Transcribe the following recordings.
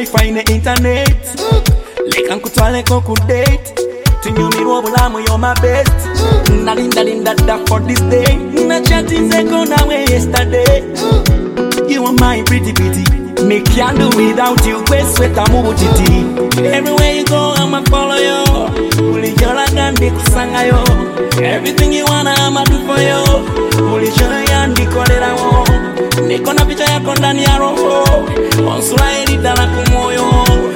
wifi ne internet. Leka nkutwale ko ku date. Tunyumirwa obulamu you're my best. Nalinda for this day. Na chatize ko nawe yesterday. You are my pretty. Me can't do without you. Quest sweat amubutiti. Everywhere you go I'ma follow you. Ulijola gandi kusanga yo. Everything you wanna I'ma do for you. Ulijola yandi kolera wo. Niko na picha yako ndani ya roho. Onsula elidala kumoyo.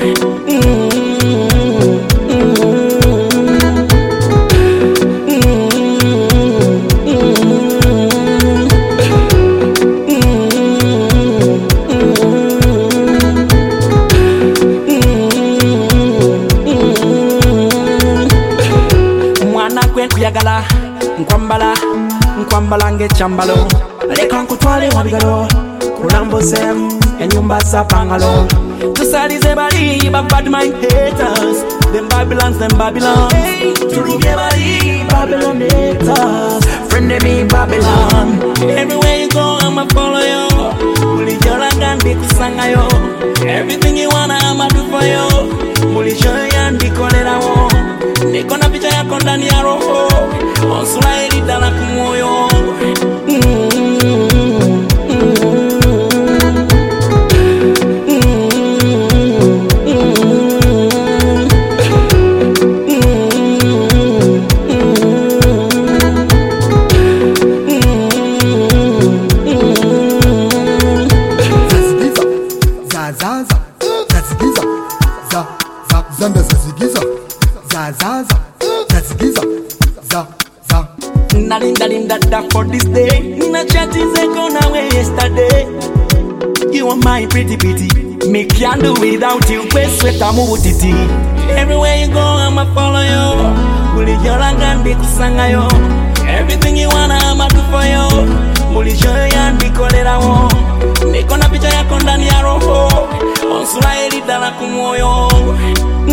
Kuyagala nkwambala ngechambalo leka nkutwale wabigalo kulambuze enyumba za pangalo tusalize bali bad mind haters them Babylon hey, turuge bali Babylon haters friend me Babylon everywhere you go I'ma follow you ulijola gandi kusanga yo everything you wanna I'ma do for you ulijola yandi kolera wo niko na picha yako ndani ya roho onsula elidala kumoyo Nalinda for this day. Na chatize ko nawe yesterday. You are my pretty. Me can't do without you. Quest sweat amubutiti. Everywhere you go I'ma follow you. Ulijola gandi kusanga yo. Everything you wanna I'ma do for you. Ulijola yandi kolera wo. Niko na picha yako ndani ya roho. Onsula elidala kumoyo.